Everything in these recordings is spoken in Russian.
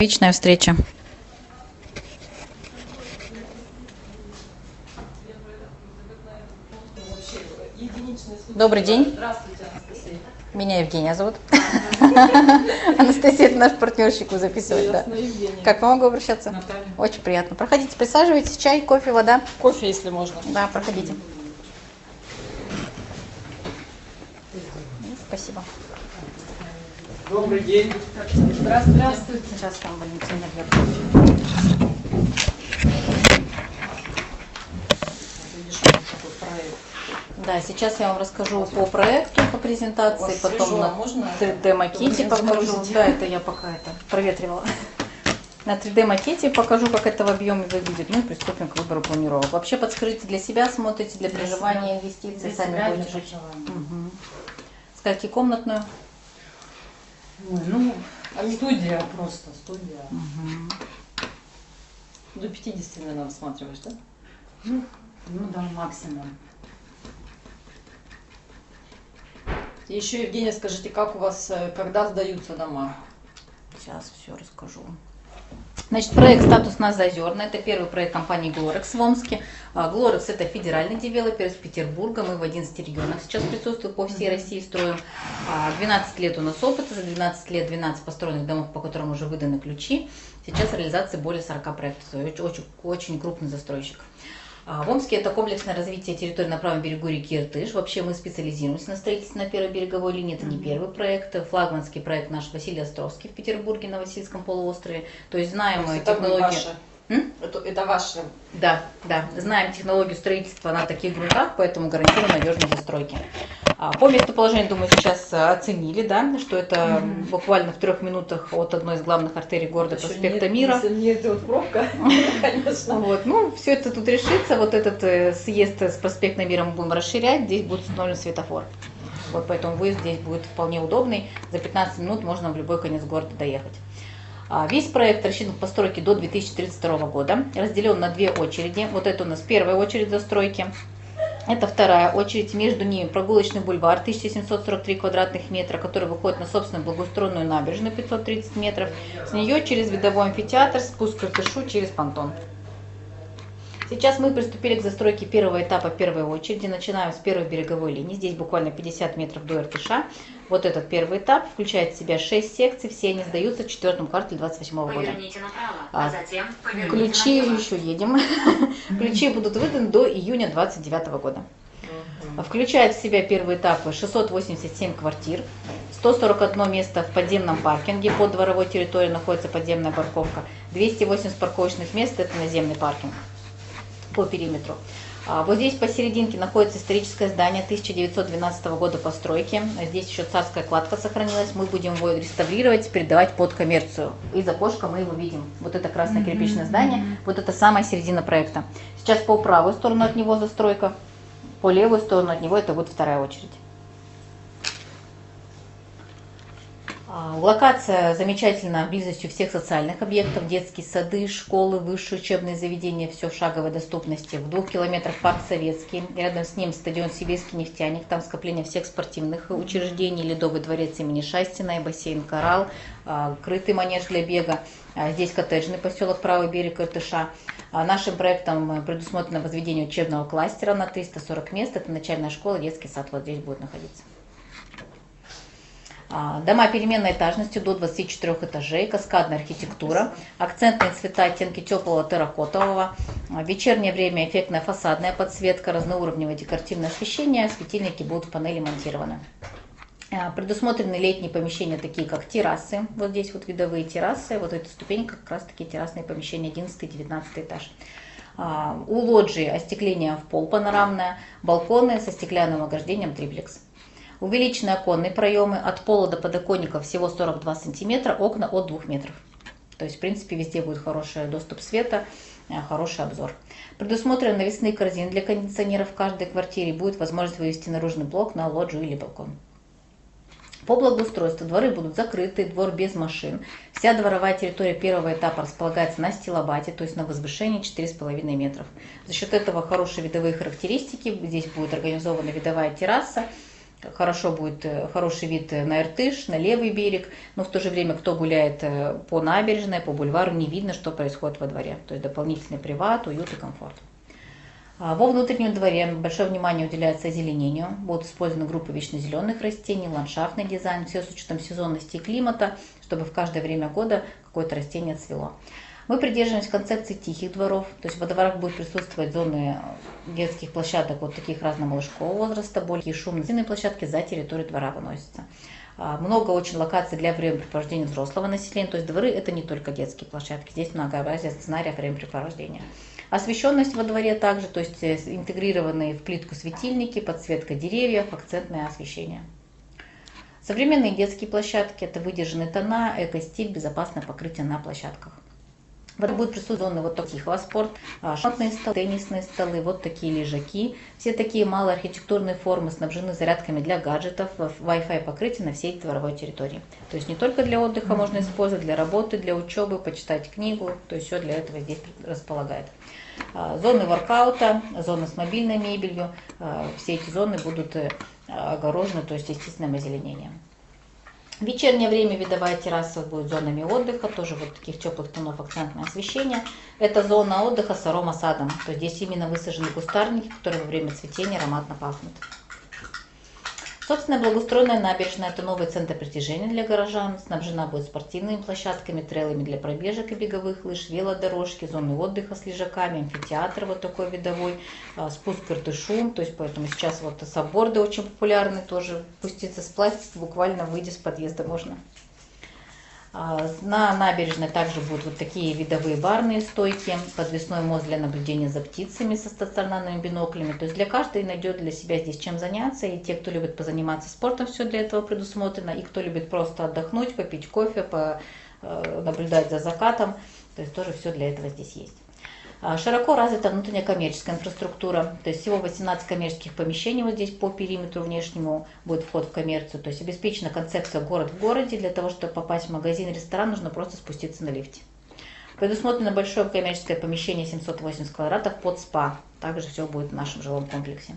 Личная встреча. Добрый день. Здравствуйте, Анастасия. Меня Евгения зовут. Анастасия, это наш партнерщик, вы записываете, да? Евгения. Как могу обращаться? Наталья. Очень приятно. Проходите, присаживайтесь. Чай, кофе, вода. Кофе, если можно. Да, проходите. Спасибо. Добрый день. Здравствуйте. Сейчас там Валентина Георгиевна. Да, сейчас я вам расскажу по проекту, по презентации, потом на 3D-макете покажу. Да, это я пока проветривала. На 3D-макете покажу, как это в объеме выглядит. Ну и приступим к выбору планировок. Вообще подскажите, для себя смотрите, для проживания, инвестиций, сами будете жить. Угу. Сколькикомнатную? Ну, студия просто, студия. Угу. До 50, наверное, рассматриваешь, да? Ну да, максимум. И еще, Евгения, скажите, как у вас, когда сдаются дома? Сейчас все расскажу. Значит, проект «Статус на Заозерной» – это первый проект компании Glorex в Омске. Glorex – это федеральный девелопер из Петербурга. Мы в 11 регионах сейчас присутствуем, по всей России строим. 12 лет у нас опыта, за 12 лет 12 построенных домов, по которым уже выданы ключи. Сейчас реализация более 40 проектов. Очень крупный застройщик. В Омске это комплексное развитие территории на правом берегу реки Иртыш. Вообще мы специализируемся на строительстве на первой береговой линии. Это не первый проект. Флагманский проект наш Василий Островский в Петербурге, на Васильском полуострове. То есть знаем технологии. Это ваши. Да, знаем технологию строительства на таких грунтах, поэтому гарантируем надежные застройки. По местоположению, думаю, сейчас оценили, да, что это буквально в 3 минутах от одной из главных артерий города, проспекта Мира. Если не идет пробка, конечно. Вот, ну, все это тут решится. Вот этот съезд с проспекта Мира мы будем расширять, здесь будет установлен светофор. Вот поэтому выезд здесь будет вполне удобный. За 15 минут можно в любой конец города доехать. Весь проект рассчитан в постройке до 2032 года, разделен на 2 очереди. Вот это у нас первая очередь застройки. Это вторая очередь, между ними прогулочный бульвар 1743 квадратных метра, который выходит на собственную благоустроенную набережную 530 метров. С нее через видовой амфитеатр, спуск к Иртышу через понтон. Сейчас мы приступили к застройке первого этапа первой очереди. Начинаем с первой береговой линии. Здесь буквально 50 метров до Иртыша. Вот этот первый этап включает в себя 6 секций. Все они сдаются в 4-м квартале 2028 года. Поверните направо, а затем поверните Ключи налево. еще едем. Ключи будут выданы до июня 2029 года. Включает в себя первый этап 687 квартир, 141 место в подземном паркинге. Под дворовой территорией находится подземная парковка. 280 парковочных мест – это наземный паркинг по периметру. Вот здесь посерединке находится историческое здание 1912 года постройки. Здесь еще царская кладка сохранилась. Мы будем его реставрировать, передавать под коммерцию. Из окошка мы его видим. Вот это красное кирпичное здание. Вот это самая середина проекта. Сейчас по правую сторону от него застройка, по левую сторону от него это вот вторая очередь. Локация замечательна близостью всех социальных объектов, детские сады, школы, высшие учебные заведения, все в шаговой доступности. В 2 километрах парк Советский, рядом с ним стадион Сибирский нефтяник, там скопление всех спортивных учреждений, Ледовый дворец имени Шастина, бассейн Коралл, крытый манеж для бега. Здесь коттеджный поселок Правый берег Иртыша. Нашим проектом предусмотрено возведение учебного кластера на 340 мест, это начальная школа, детский сад вот здесь будет находиться. Дома переменной этажностью до 24 этажей, каскадная архитектура, акцентные цвета, оттенки теплого терракотового, в вечернее время эффектная фасадная подсветка, разноуровневое декоративное освещение, светильники будут в панели монтированы. Предусмотрены летние помещения, такие как террасы, вот здесь вот видовые террасы, вот эта ступенька как раз таки террасные помещения 11-19 этаж. У лоджии остекление в пол панорамное, балконы со стеклянным ограждением триплекс. Увеличенные оконные проемы от пола до подоконника всего 42 сантиметра, окна от 2 метров. То есть, в принципе, везде будет хороший доступ света, хороший обзор. Предусмотрены навесные корзины для кондиционеров в каждой квартире. Будет возможность вывести наружный блок на лоджию или балкон. По благоустройству дворы будут закрыты, двор без машин. Вся дворовая территория первого этапа располагается на стилобате, то есть на возвышении 4,5 метров. За счет этого хорошие видовые характеристики. Здесь будет организована видовая терраса. хорошо будет, хороший вид на Иртыш, на левый берег, но в то же время, кто гуляет по набережной, по бульвару, не видно, что происходит во дворе. То есть дополнительный приват, уют и комфорт. Во внутреннем дворе большое внимание уделяется озеленению. Будут использованы группы вечно зеленых растений, ландшафтный дизайн, все с учетом сезонности и климата, чтобы в каждое время года какое-то растение цвело. Мы придерживаемся концепции тихих дворов, то есть во дворах будут присутствовать зоны детских площадок вот таких разномоложкового возраста, более шумные площадки за территорию двора выносятся. Много очень локаций для времяпрепровождения взрослого населения, то есть дворы это не только детские площадки, здесь многообразие сценариев времяпрепровождения. Освещенность во дворе также, то есть интегрированные в плитку светильники, подсветка деревьев, акцентное освещение. Современные детские площадки – это выдержанные тона, эко-стиль, безопасное покрытие на площадках. Вот будут присутствовать зоны вот тихого спорта, шахматные столы, теннисные столы, вот такие лежаки. Все такие малоархитектурные формы снабжены зарядками для гаджетов, Wi-Fi покрытие на всей дворовой территории. То есть не только для отдыха можно использовать, для работы, для учебы, почитать книгу, то есть все для этого здесь располагает. Зоны воркаута, зоны с мобильной мебелью, все эти зоны будут огорожены, то есть естественным озеленением. В вечернее время видовая терраса будет зонами отдыха, тоже вот таких теплых тонов акцентное освещение. Это зона отдыха с аромасадом, то есть здесь именно высажены кустарники, которые во время цветения ароматно пахнут. Собственно, благоустроенная набережная – это новый центр притяжения для горожан, снабжена будет спортивными площадками, трейлами для пробежек и беговых лыж, велодорожки, зоны отдыха с лежаками, амфитеатр вот такой видовой, спуск к Иртышу, то есть поэтому сейчас вот сабборды очень популярны, тоже пуститься с пластика, буквально выйдя с подъезда можно. На набережной также будут вот такие видовые барные стойки, подвесной мост для наблюдения за птицами со стационарными биноклями. То есть для каждого найдет для себя здесь чем заняться. И те, кто любит позаниматься спортом, все для этого предусмотрено. И кто любит просто отдохнуть, попить кофе, наблюдать за закатом, то есть тоже все для этого здесь есть. Широко развита внутренняя коммерческая инфраструктура, то есть всего 18 коммерческих помещений вот здесь по периметру внешнему будет вход в коммерцию, то есть обеспечена концепция город в городе, для того, чтобы попасть в магазин, ресторан, нужно просто спуститься на лифте. Предусмотрено большое коммерческое помещение 780 квадратов под спа, также все будет в нашем жилом комплексе.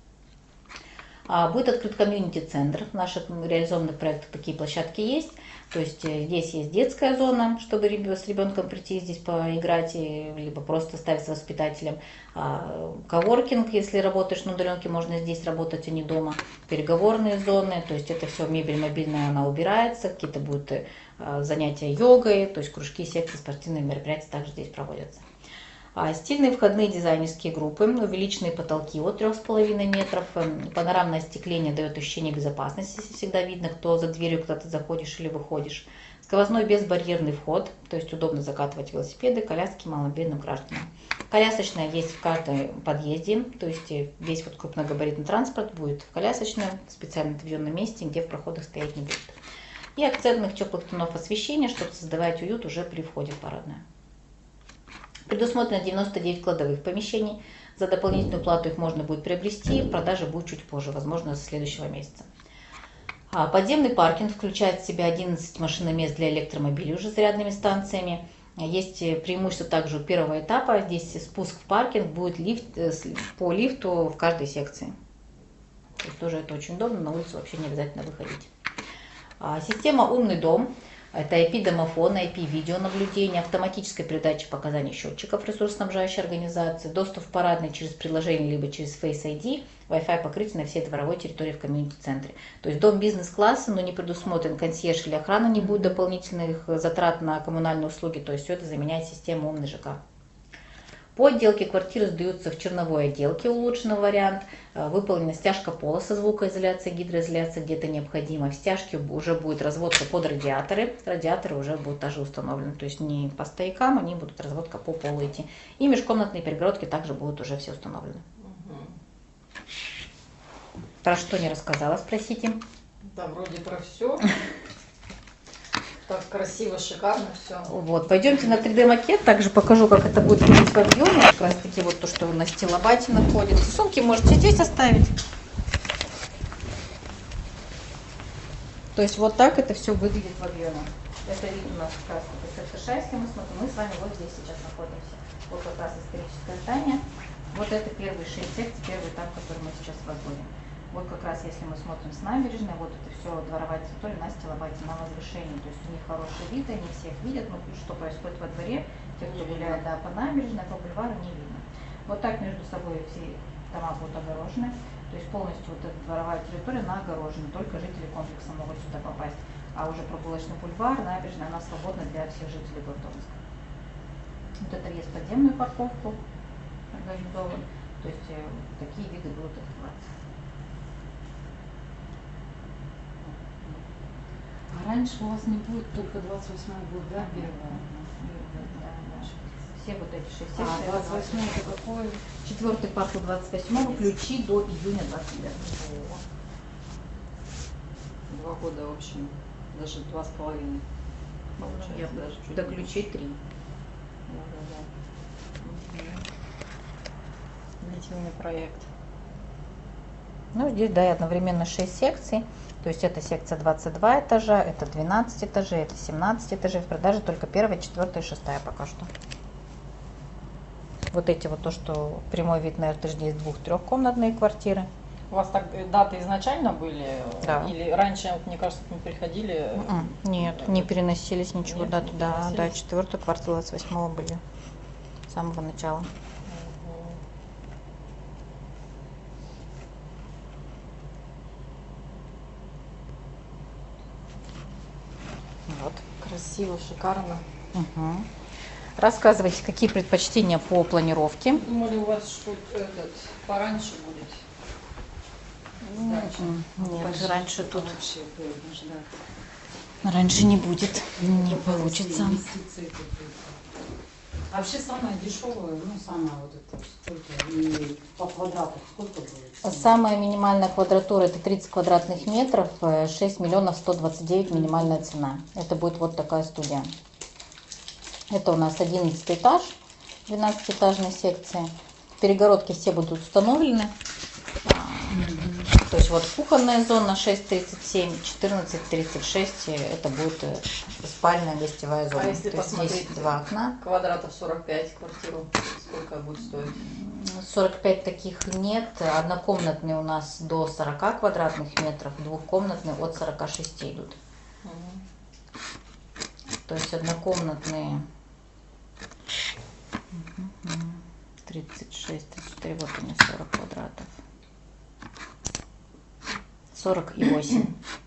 Будет открыт комьюнити-центр, в наших реализованных проектах такие площадки есть. То есть здесь есть детская зона, чтобы с ребенком прийти здесь поиграть, либо просто ставить с воспитателем. Коворкинг, если работаешь на удаленке, можно здесь работать, а не дома. Переговорные зоны, то есть это все мебель мобильная, она убирается, какие-то будут занятия йогой, то есть кружки, секции, спортивные мероприятия также здесь проводятся. Стильные входные дизайнерские группы, увеличенные потолки от 3,5 метров, панорамное остекление дает ощущение безопасности, всегда видно, кто за дверью, когда ты заходишь или выходишь. Сквозной безбарьерный вход, то есть удобно закатывать велосипеды, коляски маломобильным гражданам. Колясочная есть в каждом подъезде, то есть весь вот крупногабаритный транспорт будет в колясочном, специально отведенном месте, где в проходах стоять не будет. И акцентных теплых тонов освещения, чтобы создавать уют уже при входе в парадную. Предусмотрено 99 кладовых помещений. За дополнительную плату их можно будет приобрести, продажа будет чуть позже, возможно, со следующего месяца. Подземный паркинг включает в себя 11 машиномест для электромобилей уже с зарядными станциями. Есть преимущество также у первого этапа. Здесь спуск в паркинг будет по лифту в каждой секции. То есть тоже это очень удобно, на улицу вообще не обязательно выходить. Система «Умный дом». Это IP-домофон, IP-видеонаблюдение, автоматическая передача показаний счетчиков ресурсоснабжающей организации, доступ в парадный через приложение либо через Face ID, Wi-Fi покрытие на всей дворовой территории в комьюнити-центре. То есть дом бизнес-класса, но не предусмотрен консьерж или охрана, не будет дополнительных затрат на коммунальные услуги, то есть все это заменяет систему «Умный ЖК». По отделке квартиры сдаются в черновой отделке, улучшенный вариант. Выполнена стяжка пола со звукоизоляцией, гидроизоляцией где-то необходимо. В стяжке уже будет разводка под радиаторы. Радиаторы уже будут тоже установлены. То есть не по стоякам, они будут разводка по полу идти. И межкомнатные перегородки также будут уже все установлены. Про что не рассказала, спросите? Да, вроде про все. Так красиво, шикарно все. Вот, пойдемте на 3D-макет, также покажу, как это будет выглядеть в объеме. Как раз таки вот то, что на стилобате находится. Сумки можете здесь оставить. То есть вот так это все выглядит в объеме. Это вид у нас как раз это Шайский, мы смотрим, мы с вами вот здесь сейчас находимся. Вот как раз историческое здание. Вот это первые 6 секций, первый этап, который мы сейчас возводим. Вот как раз если мы смотрим с набережной, вот это все дворовая территория на стилобате, на возвышении. То есть у них хороший вид, они всех видят, но что происходит во дворе, те, кто гуляет по набережной, по бульвару, не видно. Вот так между собой все дома будут огорожены. То есть полностью вот эта дворовая территория она огорожена, только жители комплекса могут сюда попасть. А уже прогулочный бульвар, набережная, она свободна для всех жителей города Омска. Вот это есть подземную парковку организован. То есть такие виды будут открываться. А раньше у вас не будет, только 28 год, да, первое? Да. Все вот эти 6 А секций. 28 это какой? Четвертый квартал 28 ключи до июня 29. 2 года, в общем, даже 2,5 получается. Я Даже чуть до меньше. ключей 3. Длительный проект. Ну, здесь, да, одновременно 6 секций. То есть это секция 22 этажа, это 12 этажей, это 17 этажей. В продаже только 1, 4 и 6 пока что. Вот эти вот то, что прямой вид на РТЖ, есть 2-3-комнатные квартиры. У вас так даты изначально были? Да. Или раньше, вот, мне кажется, мы приходили? Нет, не переносились ничего. Нет, Да, не да, переносились? 4 квартал 28 были с самого начала. Вот. Красиво, шикарно. Угу. Рассказывайте, какие предпочтения по планировке. Думали, у вас что этот пораньше будет? Нет, раньше тут Вообще было ждать. раньше не будет, не получится. Инвестиции какие-то. Вообще самое дешевое, ну самое вот это, сколько, и по квадрату сколько будет? Самая минимальная квадратура это 30 квадратных метров, 6 миллионов 129 минимальная цена. Это будет вот такая студия. Это у нас 11 этаж, 12-этажной секции. Перегородки все будут установлены. То есть вот кухонная зона 6,37, 14,36 это будет спальная гостевая зона. А если То есть посмотреть здесь 2 окна. Квадратов 45 квартиру, сколько будет стоить? 45 таких нет. Однокомнатные у нас до 40 квадратных метров, двухкомнатные от 46 идут. То есть однокомнатные 36, 34, вот у меня 40 квадратов. 48.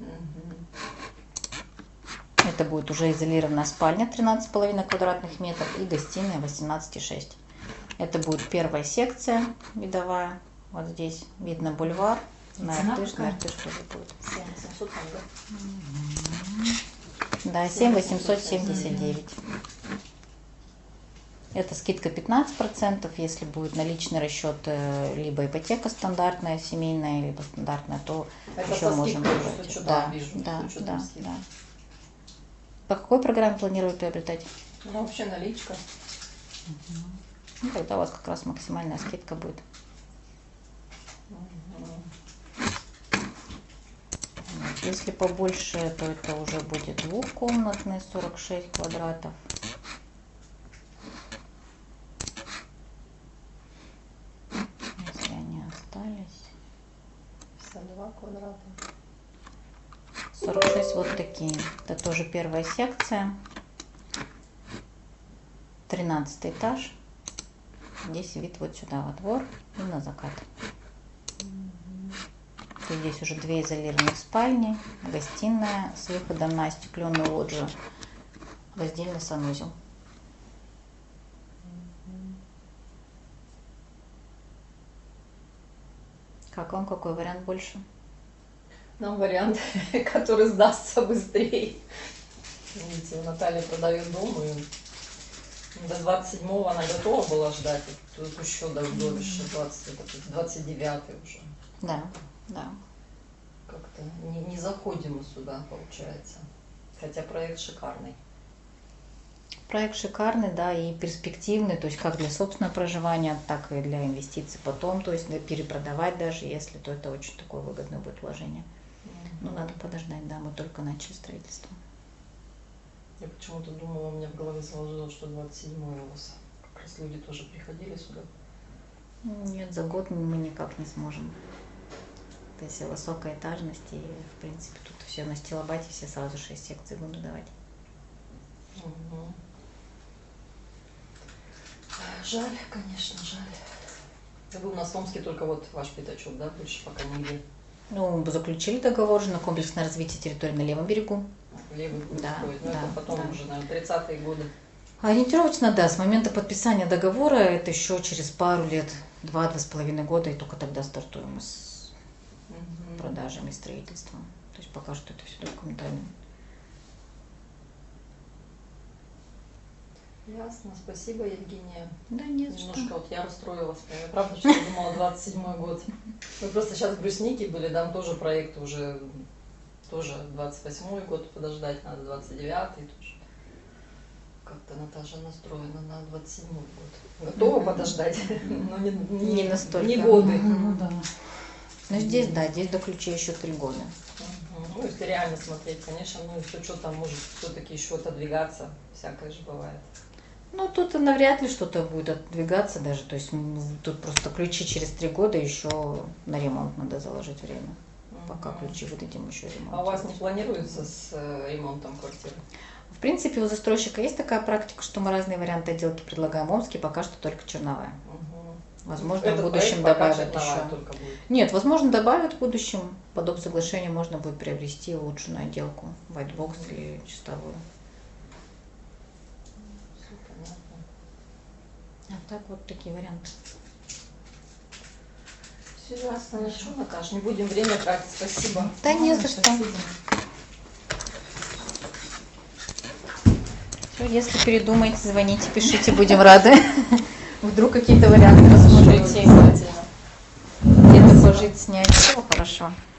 Это будет уже изолированная спальня 13,5 квадратных метров и гостиная 18,6. Это будет первая секция видовая. Вот здесь видно бульвар. На Цена Иртыш, какая? на Иртыш тоже будет. 700 там, да? Да, 7,879. Это скидка 15%, если будет наличный расчет, либо ипотека стандартная, семейная, либо стандартная, то Это еще со можем скидкой, выбрать. что Да, там вижу, да, что да, там скидка. да. По какой программе планируете приобретать? Ну, вообще наличка. Ну, тогда у вас как раз максимальная скидка будет. Вот. Если побольше, то это уже будет двухкомнатный, 46 квадратов. Если они остались. 52 квадрата. 46 вот такие. Это тоже первая секция. 13 этаж. Здесь вид вот сюда во двор и на закат. То здесь уже 2 изолированных спальни, гостиная с выходом на остекленную лоджию, раздельный санузел. Как вам, какой вариант больше? Нам вариант, который сдастся быстрее. Видите, Наталья продает дом, и до 27-го она готова была ждать. Тут еще дольше, 29-й уже. Да, да. Как-то не заходим мы сюда, получается. Хотя проект шикарный. Проект шикарный, да, и перспективный, то есть как для собственного проживания, так и для инвестиций потом, то есть перепродавать даже, если, то это очень такое выгодное будет вложение. Ну, надо подождать, да, мы только начали строительство. Я почему-то думала, у меня в голове заложилось, что 27-й у вас. Как раз люди тоже приходили сюда. Нет, за год мы никак не сможем. То есть высокая этажность, и, в принципе, тут все на стилобате, все сразу 6 секций буду давать. Мгм. Жаль, конечно, жаль. Это был на Сомске только вот ваш пятачок, да, больше пока нигде. Ну, заключили договор же на комплексное развитие территории на левом берегу. Левый будет Да, стоить, но да, это потом да. уже, наверное, 30-е годы. Ориентировочно, да, с момента подписания договора, это еще через пару лет, 2-2,5 года, и только тогда стартуем с Мгм. продажами и строительством. То есть пока что это все документально. Ясно, спасибо, Евгения. Да, нет, Немножко вот я расстроилась. Я правда, что я думала 27-й год. Мы просто сейчас в Брусники были, там тоже проект уже, тоже 28-й год подождать, надо 29-й тоже. Как-то Наташа настроена на 27-й год. Готова Мгм. подождать, но Не настолько. не годы. Ну да. Ну, здесь, да, здесь до ключа еще 3 года. Мгм. Ну, если реально смотреть, конечно, ну, все что там может все-таки еще отодвигаться, всякое же бывает. Ну, тут навряд ли что-то будет отдвигаться даже. То есть тут просто ключи через 3 года еще на ремонт надо заложить время. Пока Мгм. ключи выдадим, еще ремонт. А у вас не делать. планируется с ремонтом квартиры? В принципе, у застройщика есть такая практика, что мы разные варианты отделки предлагаем. В Омске пока что только черновая. Мгм. Возможно, Этот в будущем проект пока добавят черновая еще. только будет. Нет, возможно, добавят в будущем. По доп. Соглашению можно будет приобрести улучшенную отделку, whitebox или чистовую. Всё понятно. А так вот такие варианты. Все ясно. Ну что, Наташ, не будем время тратить. Спасибо. Да не за что. Спасибо. Всё, если передумаете, звоните, пишите, будем рады. Вдруг какие-то варианты рассмотрите. Обязательно. Где-то пожить, снять. Все хорошо.